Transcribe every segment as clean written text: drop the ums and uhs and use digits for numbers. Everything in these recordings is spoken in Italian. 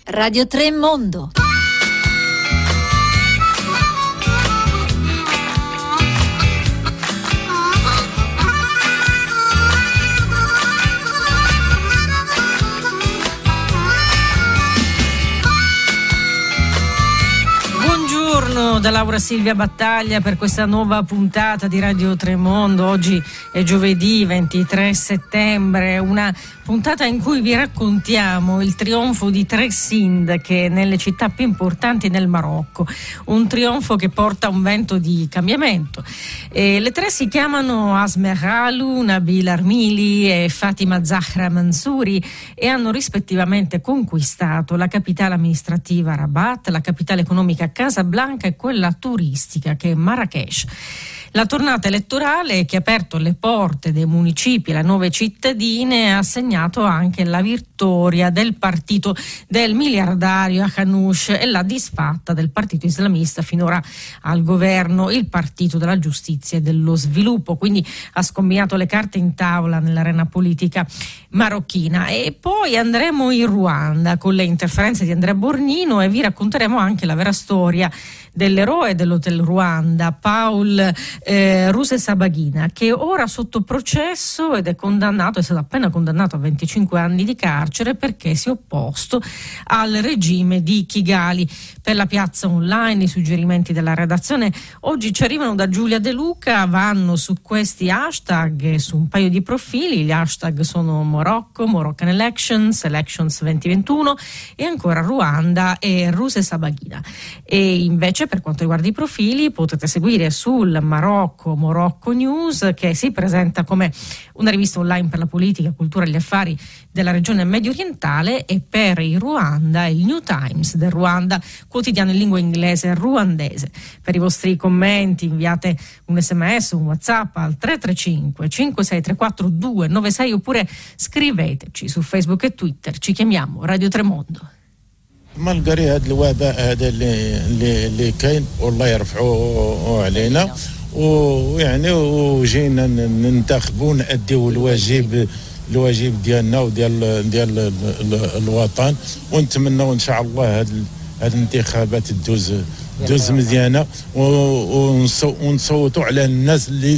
Radio 3 Mondo. Buongiorno da Laura Silvia Battaglia per questa nuova puntata di Radio 3 Mondo. Oggi è giovedì 23 settembre, una puntata in cui vi raccontiamo il trionfo di tre sindache nelle città più importanti del Marocco, un trionfo che porta un vento di cambiamento. Le tre si chiamano Asmer Alou, Nabil Armili e Fatima Zahra Mansouri e hanno rispettivamente conquistato la capitale amministrativa Rabat, la capitale economica Casablanca e quella turistica che è Marrakech. La tornata elettorale che ha aperto le porte dei municipi alle nuove cittadine ha segnato anche la vittoria del partito del miliardario Akhanouch e la disfatta del partito islamista finora al governo, il partito della giustizia e dello sviluppo. Quindi ha scombinato le carte in tavola nell'arena politica marocchina. E poi andremo in Ruanda con le interferenze di Andrea Borgnino e vi racconteremo anche la vera storia dell'eroe dell'Hotel Ruanda, Paul Rusesabagina, che è ora sotto processo ed è stato appena condannato a 25 anni di carcere perché si è opposto al regime di Kigali. Per la piazza online i suggerimenti della redazione oggi ci arrivano da Giulia De Luca, vanno su questi hashtag, su un paio di profili. Gli hashtag sono Morocco, Moroccan Elections 2021 e ancora Ruanda e Rusesabagina. E invece per quanto riguarda i profili potete seguire sul Morocco News, che si presenta come una rivista online per la politica, cultura e gli affari della regione medio orientale, e per il Ruanda il New Times del Ruanda, quotidiano in lingua inglese ruandese. Per i vostri commenti inviate un sms, un WhatsApp al 335 5634 296 oppure scriveteci su Facebook e Twitter. Ci chiamiamo Radio 3 Mondo. ما نقري هذا الوباء هذا اللي كاين والله يرفعوه علينا ويعني وجينا ننتخبوا نأديو الواجب ديالنا وديال الوطن، ونتمنوا ان شاء الله هذه الانتخابات تدوز مزيانه ونصوتوا على الناس اللي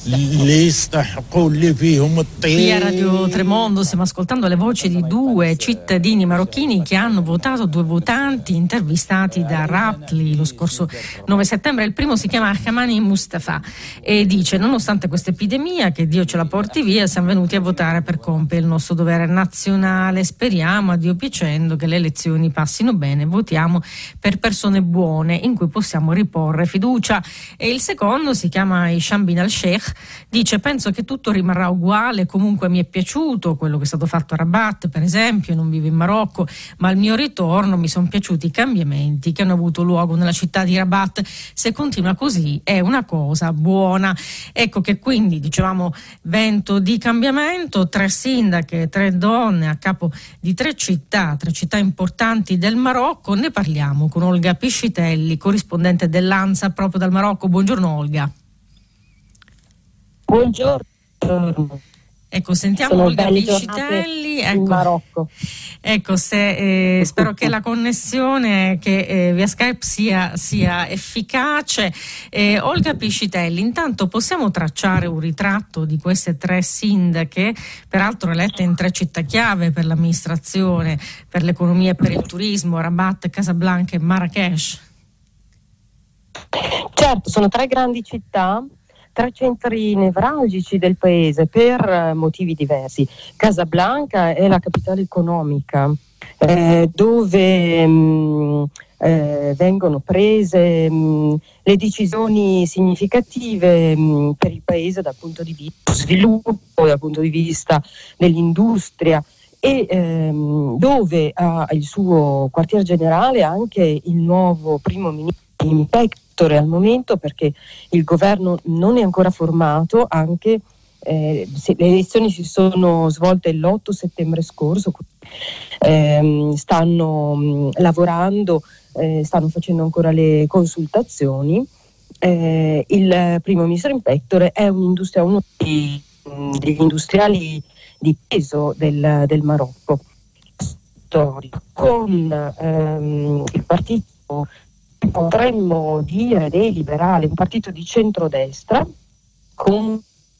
يستحقوا اللي فيهم الطيب. Qui a Radio 3 Mondo stiamo ascoltando le voci di due cittadini marocchini che hanno votato, due votanti intervistati da Raptly lo scorso 9 settembre. Il primo si chiama Hamani Mustafa e dice: nonostante questa epidemia, che Dio ce la porti via, siamo venuti a votare per compiere il nostro dovere nazionale. Speriamo, a Dio piacendo, che le elezioni passino bene. Votiamo per persone buone in cui possiamo riporre fiducia. E il secondo si chiama Hisham bin al-Sheikh, dice: penso che tutto rimarrà uguale, comunque mi è piaciuto quello che è stato fatto a Rabat, per esempio, non vivo in Marocco, ma al mio ritorno mi sono piaciuti i cambiamenti che hanno avuto luogo nella città di Rabat. Se continua così è una cosa buona. Ecco che quindi, dicevamo, vento di cambiamento, tre sindache, tre donne a capo di tre città importanti del Marocco. Ne parliamo con Olga Piscitelli, corrispondente dell'ANSA proprio dal Marocco. Buongiorno Olga. Buongiorno. Ecco, sentiamo Olga Piscitelli. In Marocco. Ecco, spero che la connessione via Skype sia efficace. Olga Piscitelli, intanto possiamo tracciare un ritratto di queste tre sindache, peraltro elette in tre città chiave per l'amministrazione, per l'economia e per il turismo: Rabat, Casablanca e Marrakech? Certo, sono tre grandi città, tre centri nevralgici del paese per motivi diversi. Casablanca è la capitale economica, dove vengono prese le decisioni significative per il paese dal punto di vista dello sviluppo, dal punto di vista dell'industria, e dove ha il suo quartier generale anche il nuovo primo ministro Inspectore al momento, perché il governo non è ancora formato, anche se le elezioni si sono svolte l'8 settembre scorso. Stanno lavorando, stanno facendo ancora le consultazioni. Il primo ministro Inspectore è uno degli industriali di peso del Marocco. storia con il partito, potremmo dire, dei liberali, un partito di centrodestra, con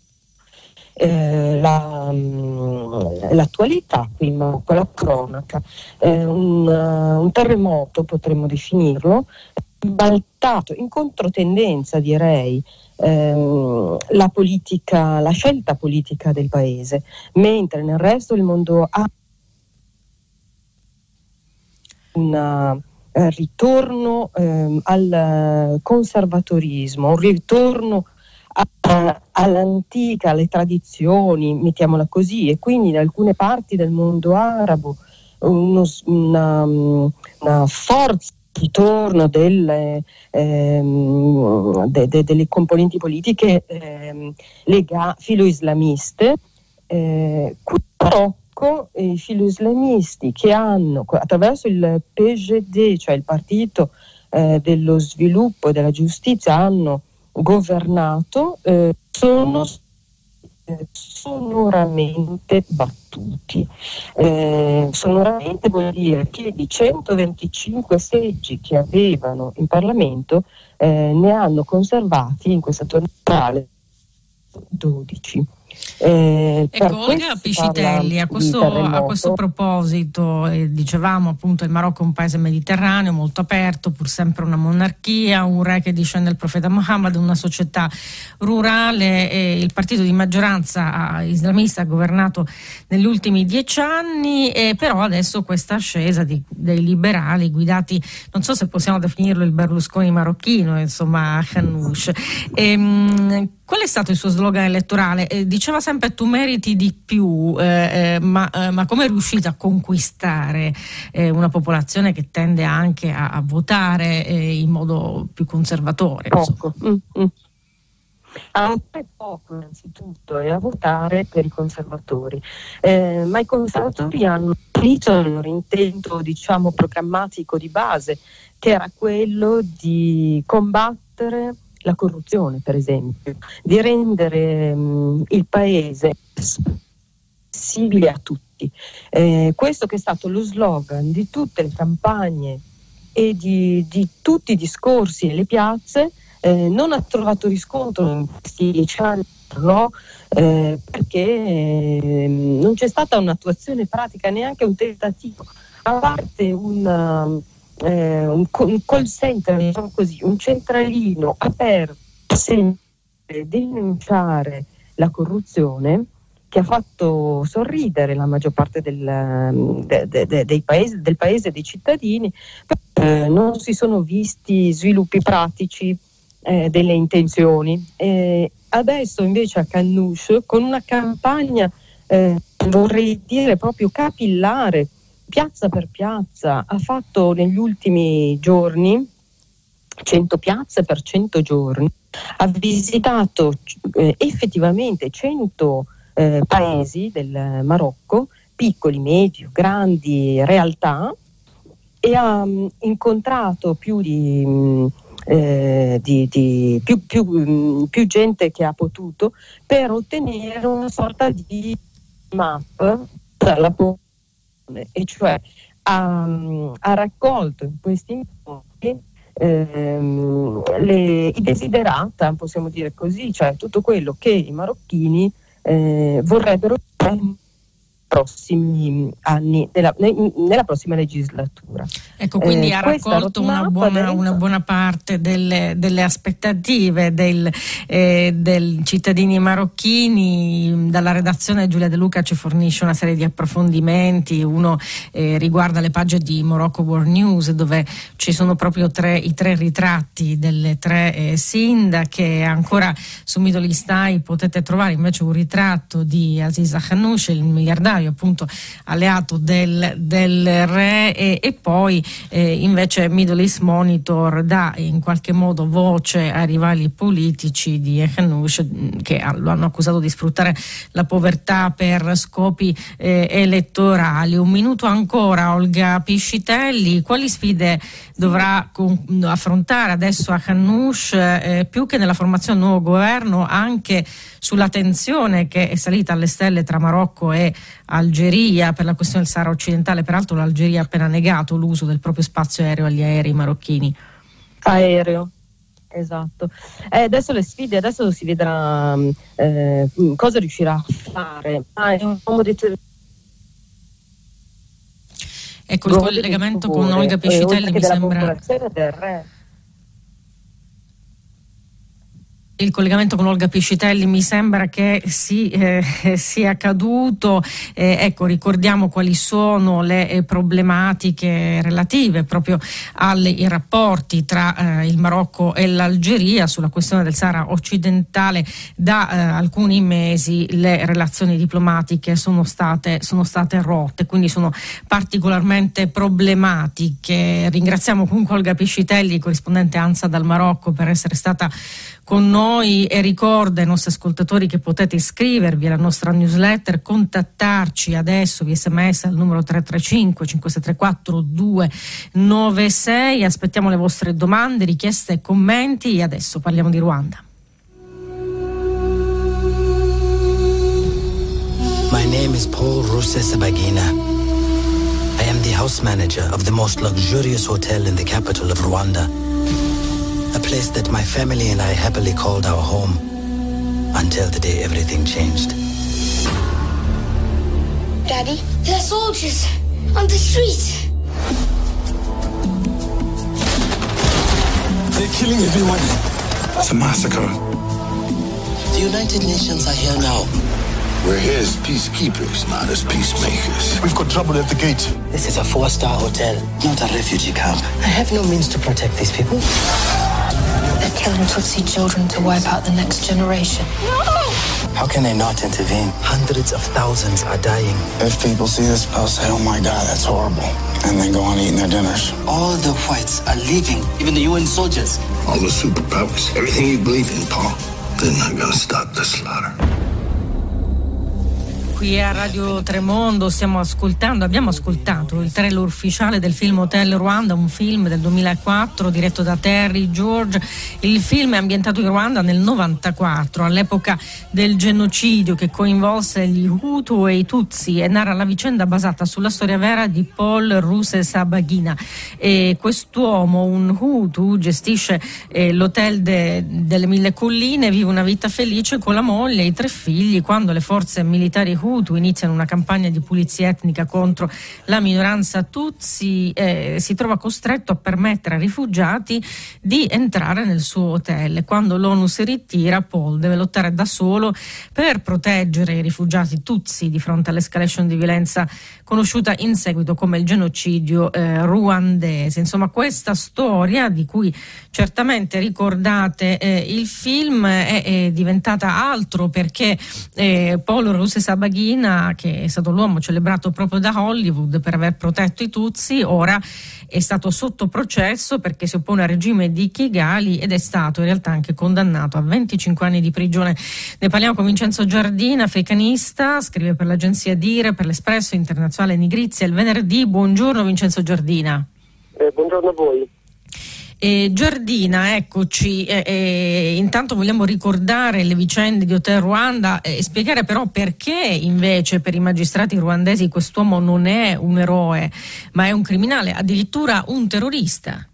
l'attualità, quindi con la cronaca, un terremoto potremmo definirlo, baltato in controtendenza, direi, la scelta politica del paese, mentre nel resto del mondo ha un ritorno al conservatorismo, un ritorno all'antica, alle tradizioni, mettiamola così, e quindi in alcune parti del mondo arabo una forza di ritorno delle componenti politiche filo-islamiste. Marocco, i filo-islamisti che hanno, attraverso il PJD, cioè il partito dello sviluppo e della giustizia, hanno governato, sono sonoramente battuti. Sonoramente vuol dire che di 125 seggi che avevano in Parlamento ne hanno conservati in questa tornata 12. Ecco, Olga Piscitelli, a questo proposito, dicevamo appunto il Marocco è un paese mediterraneo molto aperto, pur sempre una monarchia, un re che discende dal profeta Muhammad, una società rurale, il partito di maggioranza islamista ha governato negli ultimi 10 anni, però adesso questa ascesa dei liberali guidati, non so se possiamo definirlo il Berlusconi marocchino, insomma Ghannouch. Qual è stato il suo slogan elettorale? Diceva sempre tu meriti di più, ma come è riuscito a conquistare una popolazione che tende anche a votare in modo più conservatore? Poco. A votare poco innanzitutto e a votare per i conservatori, ma i conservatori hanno finito il loro intento, diciamo, programmatico di base, che era quello di combattere la corruzione, per esempio, di rendere il paese accessibile a tutti. Questo che è stato lo slogan di tutte le campagne e di tutti i discorsi nelle piazze, non ha trovato riscontro in questi 10 anni, no? Perché non c'è stata un'attuazione pratica, neanche un tentativo, a parte un call center, diciamo così, un centralino aperto sempre denunciare la corruzione, che ha fatto sorridere la maggior parte del paese e dei cittadini. Non si sono visti sviluppi pratici delle intenzioni. Adesso invece a Ghannouch, con una campagna vorrei dire proprio capillare, piazza per piazza, ha fatto negli ultimi giorni 100 piazze per 100 giorni, ha visitato effettivamente 100 paesi del Marocco, piccoli, medio, grandi realtà, e ha incontrato più gente che ha potuto, per ottenere una sorta di map dalla popolazione, e cioè ha raccolto in questi incontri i desiderata, possiamo dire così, cioè tutto quello che i marocchini vorrebbero nei prossimi anni, nella prossima legislatura. Ecco, quindi ha raccolto una buona parte delle aspettative dei cittadini marocchini. Dalla redazione Giulia De Luca ci fornisce una serie di approfondimenti. Uno riguarda le pagine di Morocco World News, dove ci sono proprio i tre ritratti delle tre sindache. Ancora su Middle East Eye potete trovare invece un ritratto di Aziza Ghannouch, il miliardario appunto alleato del re, e poi invece Middle East Monitor dà in qualche modo voce ai rivali politici di Ghannouch, che lo hanno accusato di sfruttare la povertà per scopi elettorali. Un minuto ancora, Olga Piscitelli, quali sfide dovrà affrontare adesso a Ghannouch, più che nella formazione del nuovo governo, anche sulla tensione che è salita alle stelle tra Marocco e Algeria per la questione del Sahara occidentale. Peraltro l'Algeria ha appena negato l'uso del proprio spazio aereo agli aerei marocchini. Aereo. Esatto. Adesso le sfide, adesso si vedrà cosa riuscirà a fare. È un uomo ecco il collegamento con Olga Piscitelli mi sembra. Il collegamento con Olga Piscitelli mi sembra che sia caduto. Ecco, ricordiamo quali sono le problematiche relative proprio ai rapporti tra il Marocco e l'Algeria sulla questione del Sahara occidentale. Da alcuni mesi le relazioni diplomatiche sono state rotte, quindi sono particolarmente problematiche. Ringraziamo comunque Olga Piscitelli, corrispondente ANSA dal Marocco, per essere stata con noi, e ricorda ai nostri ascoltatori che potete iscrivervi alla nostra newsletter, contattarci adesso via SMS al numero 335 5634 296. Aspettiamo le vostre domande, richieste e commenti. Adesso parliamo di Ruanda. My name is Paul Rusesabagina. I am the house manager of the most luxurious hotel in the capital of Rwanda. A place that my family and I happily called our home until the day everything changed. Daddy, there are soldiers on the street. They're killing everyone. It's a massacre. The United Nations are here now. We're here as peacekeepers, not as peacemakers. We've got trouble at the gate. This is a 4-star hotel, not a refugee camp. I have no means to protect these people. They're killing Tutsi children to wipe out the next generation. No! How can I not intervene? Hundreds of thousands are dying. If people see this, they'll say, oh my God, that's horrible. And then go on eating their dinners. All the whites are leaving, even the UN soldiers. All the superpowers, everything you believe in, Paul, they're not gonna stop the slaughter. Qui a Radio Tremondo abbiamo ascoltato il trailer ufficiale del film Hotel Rwanda, un film del 2004 diretto da Terry George. Il film è ambientato in Rwanda nel 94, all'epoca del genocidio che coinvolse gli Hutu e i Tutsi, e narra la vicenda basata sulla storia vera di Paul Rusesabagina. E quest'uomo, un Hutu, gestisce l'hotel delle Mille Colline, vive una vita felice con la moglie e i 3 figli. Quando le forze militari Hutu iniziano una campagna di pulizia etnica contro la minoranza Tutsi, si trova costretto a permettere ai rifugiati di entrare nel suo hotel. Quando l'ONU si ritira, Paul deve lottare da solo per proteggere i rifugiati Tutsi di fronte all'escalation di violenza conosciuta in seguito come il genocidio ruandese. Insomma, questa storia, di cui certamente ricordate il film, è diventata altro perché Paul Rusesabagina, che è stato l'uomo celebrato proprio da Hollywood per aver protetto i Tutsi, ora è stato sotto processo perché si oppone al regime di Kigali ed è stato in realtà anche condannato a 25 anni di prigione. Ne parliamo con Vincenzo Giardina, africanista, scrive per l'agenzia Dire, per l'Espresso, Internazionale Nigrizia il venerdì. Buongiorno Vincenzo Giardina. Buongiorno a voi. Giardina, eccoci. Intanto vogliamo ricordare le vicende di Hotel Rwanda e spiegare però perché invece per i magistrati ruandesi quest'uomo non è un eroe ma è un criminale, addirittura un terrorista.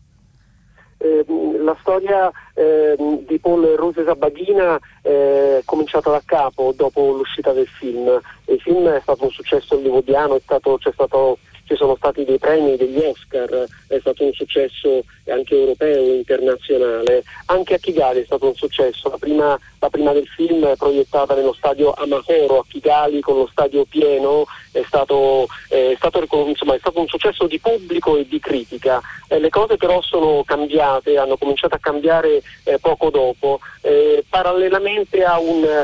La storia di Paul Rusesabagina è cominciata da capo dopo l'uscita del film. Il film è stato un successo hollywoodiano, ci sono stati dei premi, degli Oscar, è stato un successo anche europeo e internazionale. Anche a Kigali è stato un successo. La prima del film è proiettata nello stadio Amahoro a Kigali con lo stadio pieno, è stato un successo di pubblico e di critica. Le cose però sono cambiate, hanno cominciato a cambiare poco dopo, parallelamente a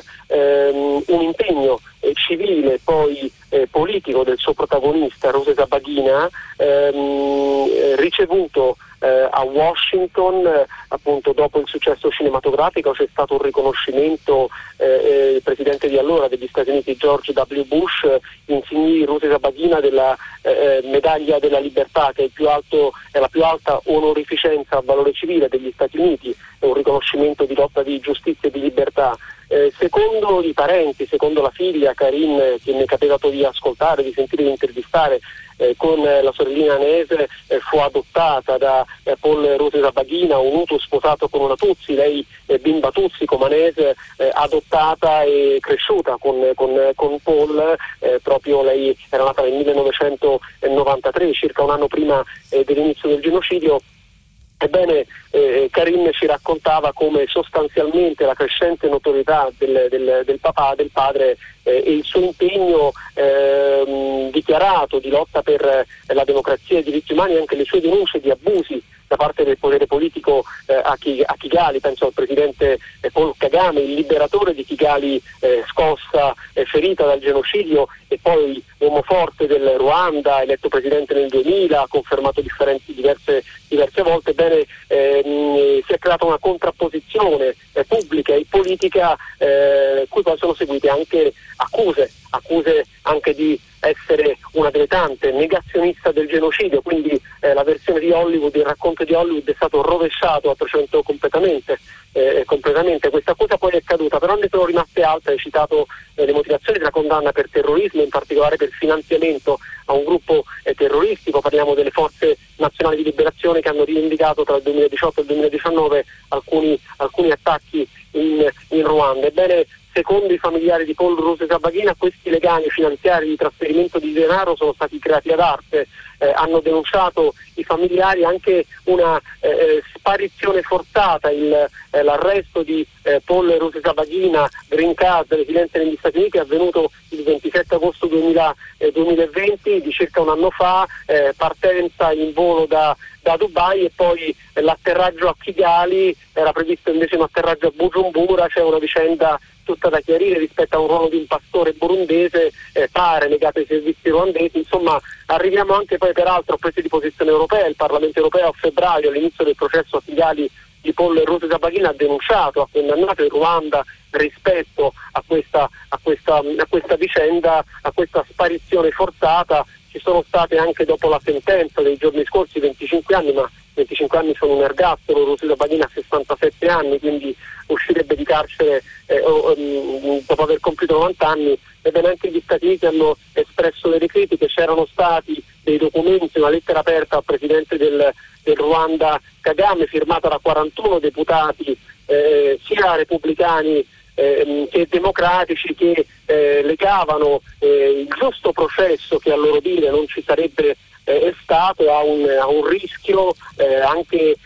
un impegno civile, poi politico del suo protagonista Rusesabagina, ricevuto a Washington, appunto dopo il successo cinematografico c'è stato un riconoscimento, il presidente di allora degli Stati Uniti George W. Bush insignì Ruth Sabaghina della medaglia della libertà, che è la più alta onorificenza a valore civile degli Stati Uniti, è un riconoscimento di lotta di giustizia e di libertà. Secondo i parenti, secondo la figlia Karin, che mi è capitato di ascoltare, di sentire, di intervistare, con la sorellina Anese, fu adottata da Paul Ruth Sabaghina, un Hutu sposato con una Tutsi, lei bimba Tutsi comanese, adottata e cresciuta con Paul, proprio lei era nata nel 1993, circa un anno prima dell'inizio del genocidio. Ebbene, Karin ci raccontava come sostanzialmente la crescente notorietà del papà, del padre, e il suo impegno dichiarato di lotta per la democrazia e i diritti umani, e anche le sue denunce di abusi da parte del potere politico a Kigali, penso al presidente Paul Kagame, il liberatore di Kigali, scossa, ferita dal genocidio, e poi uomo forte del Ruanda, eletto presidente nel 2000, confermato diverse volte. Bene, si è creata una contrapposizione pubblica e politica, cui poi sono seguite anche accuse anche di essere una dilettante, negazionista del genocidio, quindi la versione di Hollywood, il racconto di Hollywood è stato rovesciato a 300 completamente. Questa accusa poi è caduta, però ne sono rimaste altre. Hai citato le motivazioni della condanna per terrorismo, in particolare per finanziamento a un gruppo terroristico. Parliamo delle forze nazionali di liberazione che hanno rivendicato tra il 2018 e il 2019 alcuni attacchi in Ruanda. Ebbene, secondo i familiari di Paul Ruth Sabaghina, questi legami finanziari di trasferimento di denaro sono stati creati ad arte. Hanno denunciato i familiari anche una sparizione forzata, l'arresto di Paul Ruth Sabaghina, green card, residente negli Stati Uniti, è avvenuto il 27 agosto 2020, di circa un anno fa, partenza in volo da Dubai, e poi l'atterraggio a Kigali. Era previsto invece un atterraggio a Bujumbura. C'è una vicenda tutta da chiarire rispetto a un ruolo di un pastore burundese, pare legato ai servizi ruandesi. Insomma, arriviamo anche poi peraltro a prese di posizione europea. Il Parlamento europeo a febbraio, all'inizio del processo a Kigali di Paul Ruth Sabaghina, ha denunciato, ha condannato il Ruanda rispetto a questa vicenda, a questa sparizione forzata. Ci sono state anche, dopo la sentenza dei giorni scorsi, 25 anni, ma 25 anni sono un ergastolo. Ruth Sabaghina ha 67 anni, quindi uscirebbe di carcere dopo aver compiuto 90 anni. Ebbene, anche gli Stati Uniti hanno espresso delle critiche. C'erano stati dei documenti, una lettera aperta al presidente del Ruanda Kagame, firmata da 41 deputati, sia repubblicani che democratici, che legavano il giusto processo, che a loro dire non ci sarebbe stato, a un rischio, anche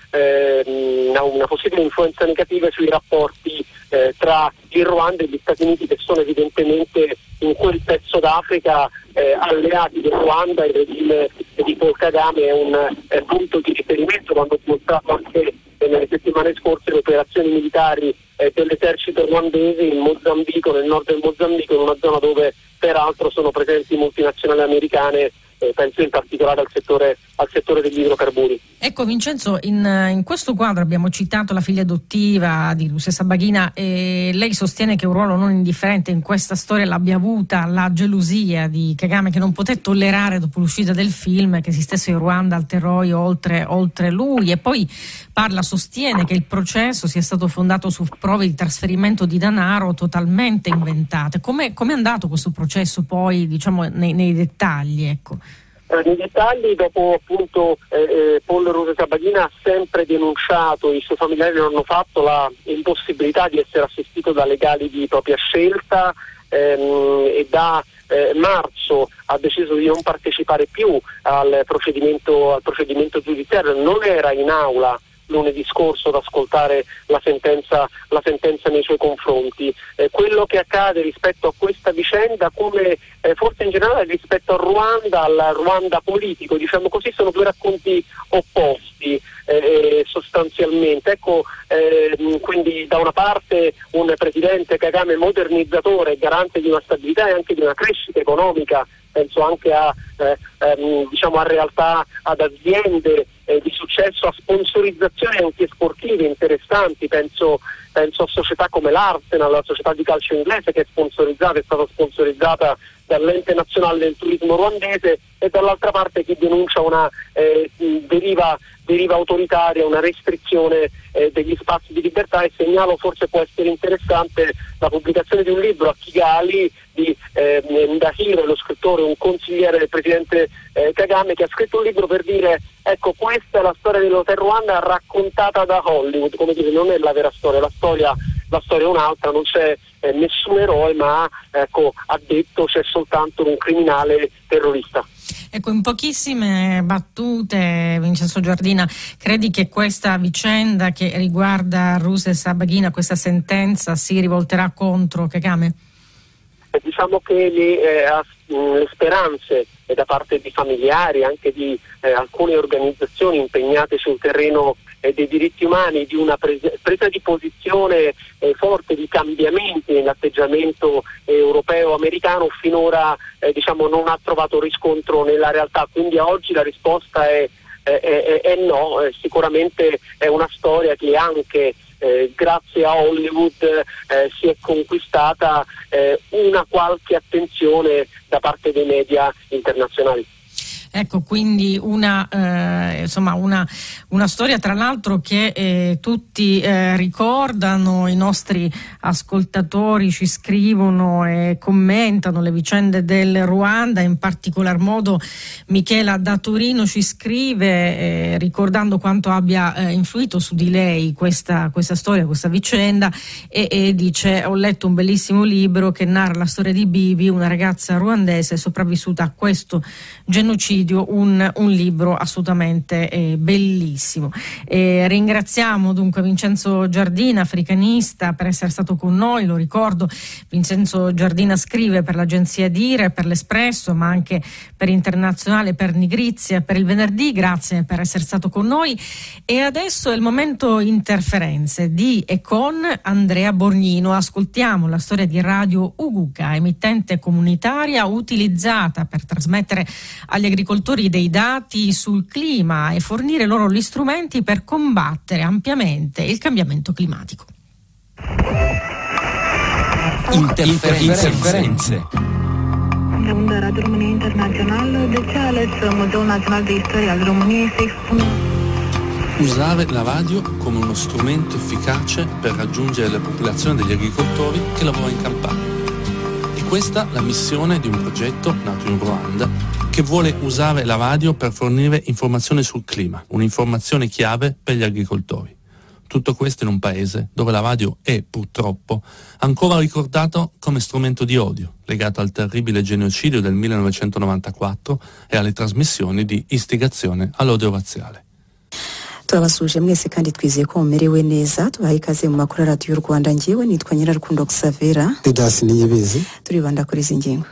a una possibile influenza negativa sui rapporti tra il Ruanda e gli Stati Uniti, che sono evidentemente in quel pezzo d'Africa alleati del Ruanda. Il regime di Paul Kagame è un punto di riferimento, quando si mostrato anche nelle settimane scorse le operazioni militari dell'esercito ruandese in Mozambico, nel nord del Mozambico, in una zona dove peraltro sono presenti multinazionali americane, penso in particolare al settore degli idrocarburi. Ecco Vincenzo, in questo quadro abbiamo citato la figlia adottiva di Ruth Sabaghina, e lei sostiene che un ruolo non indifferente in questa storia l'abbia avuta la gelosia di Kagame, che non poté tollerare, dopo l'uscita del film, che esistesse in Ruanda il terrore oltre lui, e poi sostiene che il processo sia stato fondato su prove di trasferimento di denaro totalmente inventate. Come è andato questo processo poi, diciamo, nei dettagli, ecco? Nei dettagli, dopo appunto Paul Ruth Sabaghina ha sempre denunciato, i suoi familiari non hanno fatto, la impossibilità di essere assistito da legali di propria scelta, e da marzo ha deciso di non partecipare più al procedimento giudiziario. Non era in aula lunedì scorso ad ascoltare la sentenza nei suoi confronti. Quello che accade rispetto a questa vicenda, come forse in generale rispetto al Ruanda politico, diciamo così, sono due racconti opposti sostanzialmente. Ecco, quindi da una parte un presidente Kagame modernizzatore, garante di una stabilità e anche di una crescita economica, penso anche a realtà, ad aziende di successo, a sponsorizzazioni anche sportive interessanti, penso a società come l'Arsenal, la società di calcio inglese che è stata sponsorizzata dall'ente nazionale del turismo ruandese, e dall'altra parte chi denuncia una deriva autoritaria, una restrizione degli spazi di libertà. E segnalo, forse può essere interessante, la pubblicazione di un libro a Kigali di Ndahiro, lo scrittore, un consigliere del presidente Kagame, che ha scritto un libro per dire: ecco, questa è la storia dell'Hotel Rwanda raccontata da Hollywood, come dire, non è la vera storia, la storia è un'altra, non c'è nessun eroe, ma ecco, ha detto c'è soltanto un criminale terrorista. Ecco, in pochissime battute, Vincenzo Giardina, credi che questa vicenda che riguarda Rusesabagina, questa sentenza, si rivolterà contro Kagame? Diciamo che le speranze da parte di familiari, anche di alcune organizzazioni impegnate sul terreno dei diritti umani, di una presa di posizione forte, di cambiamenti nell'atteggiamento europeo-americano, finora non ha trovato riscontro nella realtà. Quindi a oggi la risposta è no. Sicuramente è una storia che anche grazie a Hollywood si è conquistata una qualche attenzione da parte dei media internazionali. Ecco, quindi una storia tra l'altro che tutti ricordano, i nostri ascoltatori ci scrivono e commentano le vicende del Ruanda, in particolar modo Michela da Torino ci scrive ricordando quanto abbia influito su di lei questa storia, questa vicenda, e dice: ho letto un bellissimo libro che narra la storia di Bibi, una ragazza ruandese sopravvissuta a questo genocidio, un libro assolutamente bellissimo. Ringraziamo dunque Vincenzo Giardina, africanista, per essere stato con noi. Lo ricordo, Vincenzo Giardina scrive per l'agenzia Dire, per l'Espresso, ma anche per Internazionale, per Nigrizia, per Il Venerdì. Grazie per essere stato con noi. E adesso è il momento interferenze di e con Andrea Borgnino. Ascoltiamo la storia di Radio Uguca, emittente comunitaria utilizzata per trasmettere agli agricoltori dei dati sul clima e fornire loro gli strumenti per combattere ampiamente il cambiamento climatico. Interferenze. Radio România Internațională, de ce a ales Muzeul Național de Istorie al României să expună? Usare la radio come uno strumento efficace per raggiungere le popolazioni degli agricoltori che lavorano in campagna. E questa è la missione di un progetto nato in Ruanda che vuole usare la radio per fornire informazioni sul clima, un'informazione chiave per gli agricoltori. Tutto questo in un paese dove la radio è, purtroppo, ancora ricordato come strumento di odio, legato al terribile genocidio del 1994 e alle trasmissioni di istigazione all'odio razziale. Turabasuje mwese kandi twizeye ko mumerewe neza. Tubaye ikaze mu makuru Radio y'u Rwanda. Ngewe nitwa Nyirarukundo Xavera. Didas Niyibizi. Turibanda kuri izi ngingo.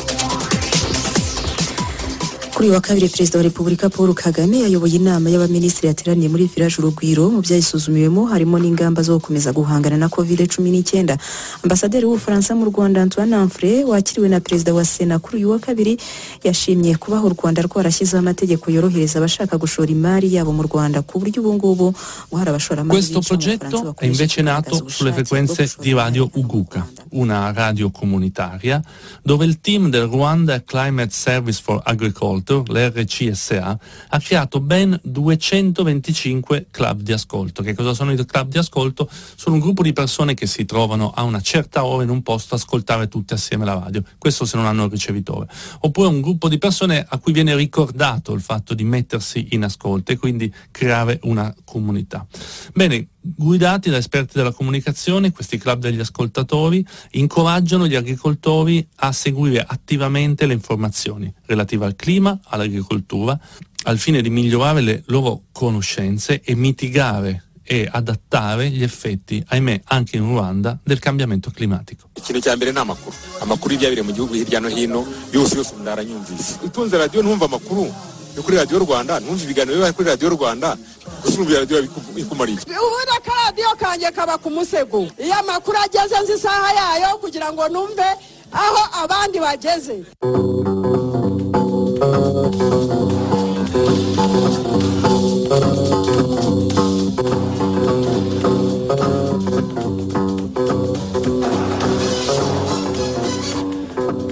Kuri wa kabiri, Perezida wa Repubulika Paul Kagame yayoboye inama y'abaminisitiri yateraniye muri Village Urugwiro. Mu byayisuzumiwemo harimo n'ingamba zo gukomeza guhangana na COVID-19. Ambasaderi w'Ubufaransa mu Rwanda Antoine Anfray wakiriwe na Perezida wa Sena kuri uyu wa kabiri yashimye kubaho u Rwanda rwarashyizeho amategeko yorohereza abashaka gushora imari yabo mu Rwanda ku buryo ubu ngubu hari abashoramari. Questo progetto è invece nato sulle frequenze di Radio Uguca, una radio comunitaria dove il team del Rwanda Climate Service for Agriculture, l'RCSA, ha creato ben 225 club di ascolto. Che cosa sono i club di ascolto? Sono un gruppo di persone che si trovano a una certa ora in un posto a ascoltare tutti assieme la radio, questo se non hanno il ricevitore, oppure un gruppo di persone a cui viene ricordato il fatto di mettersi in ascolto e quindi creare una comunità. Bene, guidati da esperti della comunicazione, questi club degli ascoltatori incoraggiano gli agricoltori a seguire attivamente le informazioni relative al clima, all'agricoltura, al fine di migliorare le loro conoscenze e mitigare e adattare gli effetti, ahimè anche in Ruanda, del cambiamento climatico. Ikintu cya mbere ni amakuru ibyabire mu gihugu hirya no hino yose ndaranyumvise. Utunze radio numva amakuru yo kuri Radio Rwanda, numva ibiganiro biba kuri Radio Rwanda, usumvira radio bikumariye. Ubona ka radio kanje kaba ku musego. Iyo amakuru ageze nzi isaha yayo kugira ngo numve aho abandi bageze.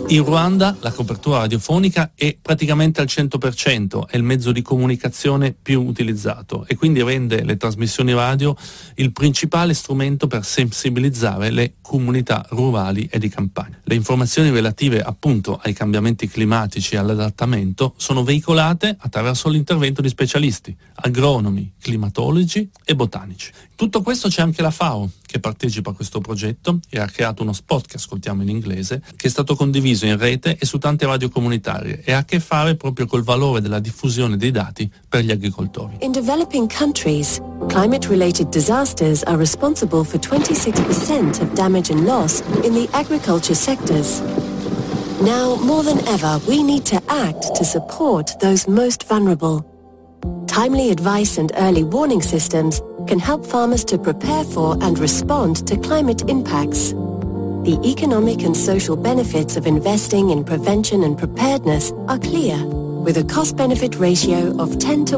In Ruanda la copertura radiofonica è praticamente al 100%, è il mezzo di comunicazione più utilizzato e quindi rende le trasmissioni radio il principale strumento per sensibilizzare le comunità rurali e di campagna. Le informazioni relative appunto ai cambiamenti climatici e all'adattamento sono veicolate attraverso l'intervento di specialisti, agronomi, climatologi e botanici. In tutto questo c'è anche la FAO che partecipa a questo progetto e ha creato uno spot che ascoltiamo in inglese, che è stato condiviso in rete e su tante radio comunitarie e ha a che fare proprio col valore della diffusione dei dati per gli agricoltori. In developing countries, climate-related disasters are responsible for 26% of damage and loss in the agriculture sectors. Now, more than ever, we need to act to support those most vulnerable. Timely advice and early warning systems can help farmers to prepare for and respond to climate impacts. The economic and social benefits of investing in prevention and preparedness are clear, with a cost-benefit ratio of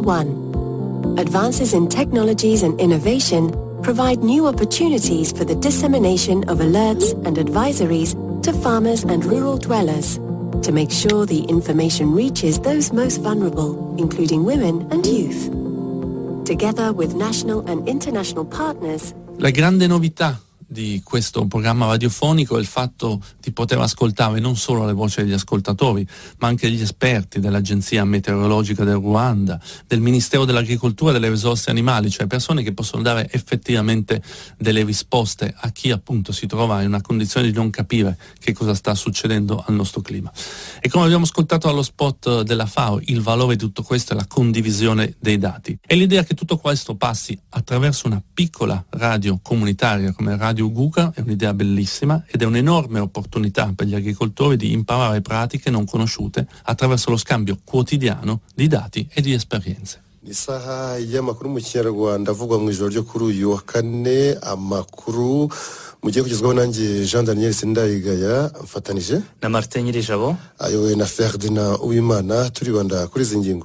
10-1. Advances in technologies and innovation provide new opportunities for the dissemination of alerts and advisories to farmers and rural dwellers, to make sure the information reaches those most vulnerable, including women and youth. Together with national and international partners. La grande novità di questo programma radiofonico è il fatto di poter ascoltare non solo le voci degli ascoltatori, ma anche degli esperti dell'Agenzia Meteorologica del Ruanda, del Ministero dell'Agricoltura e delle Risorse Animali, cioè persone che possono dare effettivamente delle risposte a chi appunto si trova in una condizione di non capire che cosa sta succedendo al nostro clima. E come abbiamo ascoltato allo spot della FAO, il valore di tutto questo è la condivisione dei dati. E l'idea che tutto questo passi attraverso una piccola radio comunitaria come Radio Uguca è un'idea bellissima ed è un'enorme opportunità per gli agricoltori di imparare pratiche non conosciute attraverso lo scambio quotidiano di dati e di esperienze. Isaha y'amakuru mu Kinyarwanda avugwa mu ijoro ryo kuri uyu wa kane, amakuru mugiye kugezwaho nanjye Jean Daniel Sindayigaya mfatanije na Martin Nyirijabo ayowe na Ferdinand Uwimana turibanda kuri izi ngingo.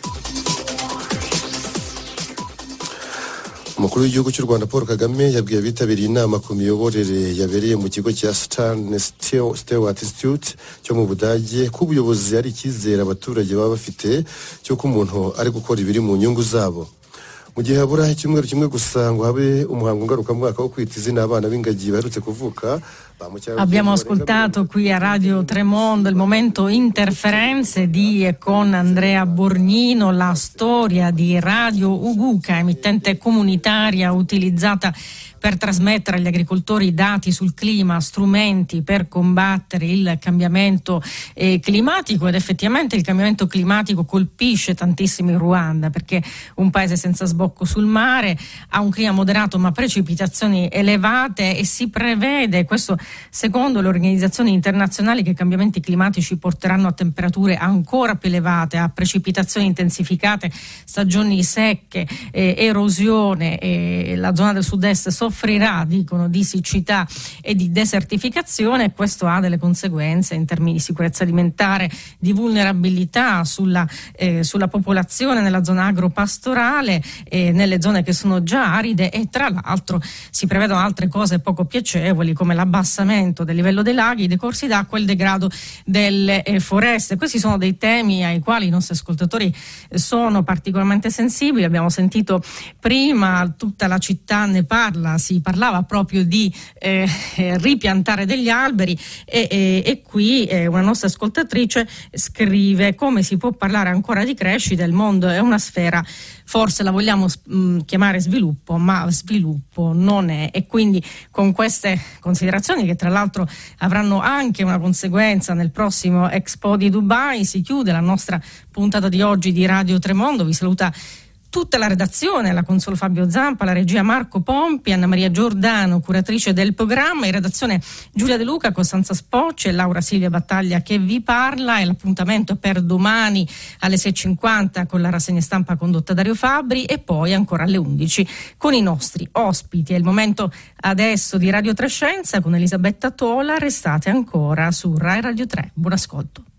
Umukuru w'igihugu cy'u Rwanda Paul Kagame yabwiye abitabiriye inama ku miyoborere yabereye mu kigo cya Stern Stewart Institute cyo mu Budage ko ubuyobozi ari icyizere abaturage baba bafite cyo ko umuntu ari gukora ibiri mu nyungu zabo. Mu gihe habura icyumweru kimwe gusa ngo habe umuhango ngarukamwaka wo kwita izina abana b'ingagi baherutse kuvuka. Abbiamo ascoltato qui a Radio Tremondo il momento Interferenze di e con Andrea Borgnino, la storia di Radio Uguca, emittente comunitaria utilizzata per trasmettere agli agricoltori dati sul clima, strumenti per combattere il cambiamento climatico. Ed effettivamente il cambiamento climatico colpisce tantissimo il Ruanda, perché un paese senza sbocco sul mare, ha un clima moderato ma precipitazioni elevate, e si prevede, questo secondo le organizzazioni internazionali, che i cambiamenti climatici porteranno a temperature ancora più elevate, a precipitazioni intensificate, stagioni secche, erosione, e la zona del sud-est soffrirà, dicono, di siccità e di desertificazione, e questo ha delle conseguenze in termini di sicurezza alimentare, di vulnerabilità sulla popolazione nella zona agropastorale, nelle zone che sono già aride, e tra l'altro si prevedono altre cose poco piacevoli come l'abbassamento del livello dei laghi, dei corsi d'acqua e il degrado delle foreste. Questi sono dei temi ai quali i nostri ascoltatori sono particolarmente sensibili. Abbiamo sentito prima, tutta la città ne parla, si parlava proprio di ripiantare degli alberi, e qui una nostra ascoltatrice scrive: come si può parlare ancora di crescita? Il mondo è una sfera, forse la vogliamo chiamare sviluppo, ma sviluppo non è. E quindi con queste considerazioni, che tra l'altro avranno anche una conseguenza nel prossimo Expo di Dubai, si chiude la nostra puntata di oggi di Radio Tremondo. Vi saluta tutta la redazione, la console Fabio Zampa, la regia Marco Pompi, Anna Maria Giordano, curatrice del programma, in redazione Giulia De Luca, Costanza Spocci e Laura Silvia Battaglia che vi parla. E l'appuntamento per domani alle 6.50 con la rassegna stampa condotta da Dario Fabbri, e poi ancora alle 11 con i nostri ospiti. È il momento adesso di Radio Trescenza con Elisabetta Tola. Restate ancora su Rai Radio 3. Buon ascolto.